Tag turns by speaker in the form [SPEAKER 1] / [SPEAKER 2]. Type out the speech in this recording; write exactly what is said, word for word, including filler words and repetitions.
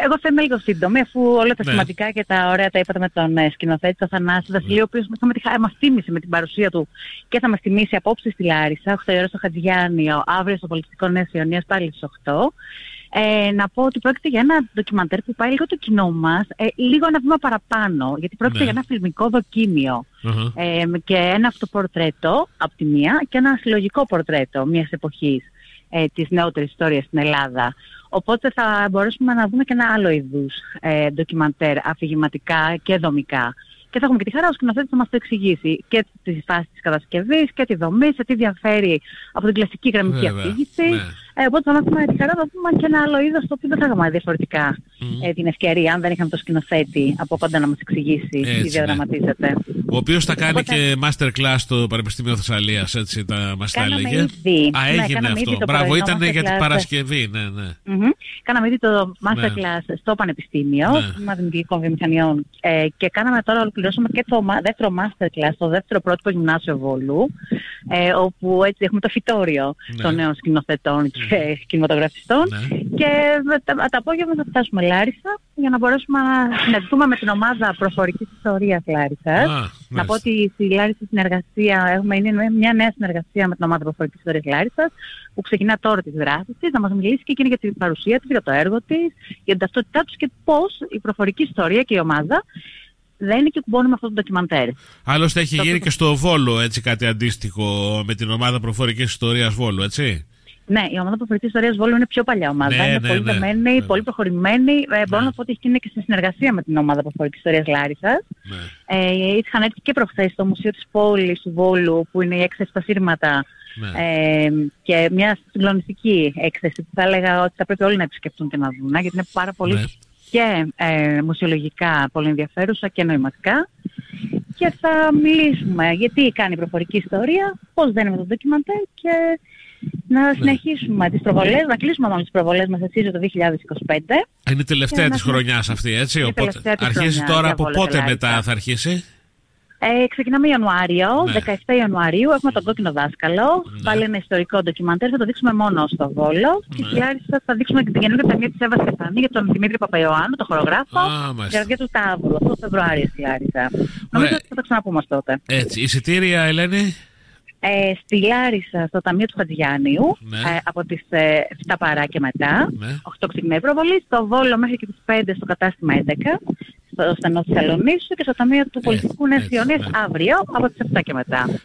[SPEAKER 1] Εγώ θα είμαι λίγο σύντομη, αφού όλα τα
[SPEAKER 2] Ναι.
[SPEAKER 1] σημαντικά και τα ωραία τα είπατε με τον ε, σκηνοθέτη, τον Θανάση Βασιλείο, ο οποίος θα μας τίμησε με την παρουσία του και θα μας τιμήσει απόψε στη Λάρισα, οκτώ η ώρα στο Χατζηγιάννιο, αύριο στο Πολιτιστικό Νέας Ιωνίας πάλι στις οκτώ. Ε, να πω ότι πρόκειται για ένα ντοκιμαντέρ που πάει λίγο το κοινό μας, ε, λίγο ένα βήμα παραπάνω, γιατί πρόκειται
[SPEAKER 2] Ναι.
[SPEAKER 1] για ένα φιλμικό δοκίμιο.
[SPEAKER 2] Uh-huh.
[SPEAKER 1] Ε, και ένα αυτοπορτρέτο από τη μία και ένα συλλογικό πορτρέτο μιας εποχής ε, της νεότερης ιστορίας στην Ελλάδα. Οπότε θα μπορέσουμε να δούμε και ένα άλλο είδους ε, ντοκιμαντέρ αφηγηματικά και δομικά. Και θα έχουμε και τη χαρά ο σκηνοθέτης να μας το εξηγήσει και τη φάση της κατασκευής και τη δομή, σε τι διαφέρει από την κλασική γραμμική
[SPEAKER 2] Βέβαια,
[SPEAKER 1] αφήγηση.
[SPEAKER 2] ναι.
[SPEAKER 1] Ε, οπότε θα έχουμε τη χαρά να δούμε και ένα άλλο είδος το οποίο δεν θα έχουμε διαφορετικά
[SPEAKER 2] Mm.
[SPEAKER 1] ε, την ευκαιρία, αν δεν είχαμε το σκηνοθέτη από κοντά να μας εξηγήσει
[SPEAKER 2] Έτσι,
[SPEAKER 1] τι διαδραματίζεται.
[SPEAKER 2] Ο οποίος θα κάνει
[SPEAKER 1] Οπότε-
[SPEAKER 2] και masterclass στο Πανεπιστήμιο Θεσσαλίας, έτσι τα μας τα
[SPEAKER 1] Κάναμε
[SPEAKER 2] έλεγε.
[SPEAKER 1] ήδη.
[SPEAKER 2] Α,
[SPEAKER 1] Ναι,
[SPEAKER 2] έγινε
[SPEAKER 1] κάναμε
[SPEAKER 2] αυτό.
[SPEAKER 1] ήδη το
[SPEAKER 2] Μπράβο,
[SPEAKER 1] πρωινό
[SPEAKER 2] ήταν για την
[SPEAKER 1] masterclass.
[SPEAKER 2] Παρασκευή, ναι, ναι.
[SPEAKER 1] Mm-hmm. Κάναμε ήδη το masterclass στο Πανεπιστήμιο,
[SPEAKER 2] Ναι.
[SPEAKER 1] στο Τμήμα Δημιουργικών Βιομηχανιών, ε, και κάναμε τώρα, ολοκληρώσαμε και το μα- δεύτερο masterclass, το δεύτερο πρότυπο γυμνάσιο Βόλου, ε, όπου έτσι έχουμε το φυτόριο
[SPEAKER 2] Ναι.
[SPEAKER 1] των νέων σκηνοθετών και κινηματογραφιστών.
[SPEAKER 2] Ναι.
[SPEAKER 1] Και με τα, τα απόγευμα θα φτάσουμε Λάρισα για να μπορέσουμε να συναντηθούμε με την ομάδα προφορικής ιστορίας Λάρισσας.
[SPEAKER 2] Α,
[SPEAKER 1] Να
[SPEAKER 2] μάλιστα.
[SPEAKER 1] πω ότι στη Λάρισα συνεργασία, έχουμε είναι μια νέα συνεργασία με την ομάδα προφορικής ιστορίας Λάρισσας, που ξεκινά τώρα τις δράσεις της, να μας μιλήσει και εκείνη για την παρουσία της, για το έργο της, για την ταυτότητά τους και πώς η προφορική ιστορία και η ομάδα λένε και κουμπώνουν με αυτό το ντοκιμαντέρ.
[SPEAKER 2] Άλλωστε έχει
[SPEAKER 1] Το
[SPEAKER 2] γίνει
[SPEAKER 1] οποίο-
[SPEAKER 2] και στο Βόλο έτσι κάτι αντίστοιχο με την ομάδα προφορικής ιστορίας Βόλου, έτσι.
[SPEAKER 1] Ναι, η ομάδα προφορικής ιστορίας Βόλου είναι πιο παλιά ομάδα.
[SPEAKER 2] Ναι,
[SPEAKER 1] είναι
[SPEAKER 2] ναι,
[SPEAKER 1] πολύ
[SPEAKER 2] ναι.
[SPEAKER 1] δεμένη,
[SPEAKER 2] Ναι.
[SPEAKER 1] πολύ προχωρημένη. Ε, μπορώ να πω ότι είναι και στη συνεργασία με την ομάδα προφορικής ιστορίας Λάρισσας.
[SPEAKER 2] Ναι.
[SPEAKER 1] Ε, είχαν έρθει και προχθές στο Μουσείο της Πόλης του Βόλου, που είναι η έκθεση στα σύρματα,
[SPEAKER 2] Ναι.
[SPEAKER 1] ε, και μια συγκλονιστική έκθεση που θα έλεγα ότι θα πρέπει όλοι να επισκεφτούν και να δουν, γιατί είναι πάρα πολύ
[SPEAKER 2] Ναι.
[SPEAKER 1] και ε, μουσιολογικά πολύ ενδιαφέρουσα και νοηματικά. Και θα μιλήσουμε γιατί κάνει η προφορική ιστορία, πώς δεν είναι με το ντοκιμαντέρ και να συνεχίσουμε τις προβολές, να κλείσουμε μόνο τις προβολές μας εσείς το δύο χιλιάδες είκοσι πέντε.
[SPEAKER 2] Είναι η τελευταία
[SPEAKER 1] Και να
[SPEAKER 2] της
[SPEAKER 1] συνεχίσουμε.
[SPEAKER 2] χρονιάς αυτή, έτσι.
[SPEAKER 1] Είναι η
[SPEAKER 2] Οπότε
[SPEAKER 1] τελευταία της
[SPEAKER 2] αρχίζει
[SPEAKER 1] χρονιάς
[SPEAKER 2] τώρα
[SPEAKER 1] για
[SPEAKER 2] από
[SPEAKER 1] Βόλο
[SPEAKER 2] πότε
[SPEAKER 1] και
[SPEAKER 2] μετά
[SPEAKER 1] Λάρισα.
[SPEAKER 2] θα αρχίσει.
[SPEAKER 1] Ε, ξεκινάμε Ιανουάριο,
[SPEAKER 2] Ναι.
[SPEAKER 1] δεκαεπτά Ιανουαρίου, έχουμε τον Κόκκινο Δάσκαλο,
[SPEAKER 2] Ναι.
[SPEAKER 1] πάλι ένα ιστορικό ντοκιμαντέρ, θα το δείξουμε μόνο στο Βόλο. Και
[SPEAKER 2] Ναι.
[SPEAKER 1] στη Λάρισα θα δείξουμε και την καινούργια ταινία της Εύας Στεφανή για τον Δημήτρη Παπαϊωάννου, τον χορογράφο,
[SPEAKER 2] Α,
[SPEAKER 1] για
[SPEAKER 2] μάλιστα.
[SPEAKER 1] καρδιά του Ταύρου, αυτό το Φεβρουάριο στη Λάρισα. Νομίζω ότι θα το ξαναπούμε ως τότε.
[SPEAKER 2] Έτσι. Εισιτήρια, Ελένη.
[SPEAKER 1] Ε, στη Λάρισα, στο Ταμείο του Χατζηγιάννιου,
[SPEAKER 2] Ναι.
[SPEAKER 1] ε, από τις ε, επτά παρά και μετά,
[SPEAKER 2] Ναι.
[SPEAKER 1] οκτώ ξεκινάει η προβολή, στο Βόλο μέχρι και τις πέντε στο κατάστημα έντεκα, στο στενό της Θεσσαλονίκης και στο Ταμείο του Πολιτιστικού Νέας
[SPEAKER 2] έτσι,
[SPEAKER 1] Ιωνίας
[SPEAKER 2] ναι.
[SPEAKER 1] αύριο από τις επτά και μετά.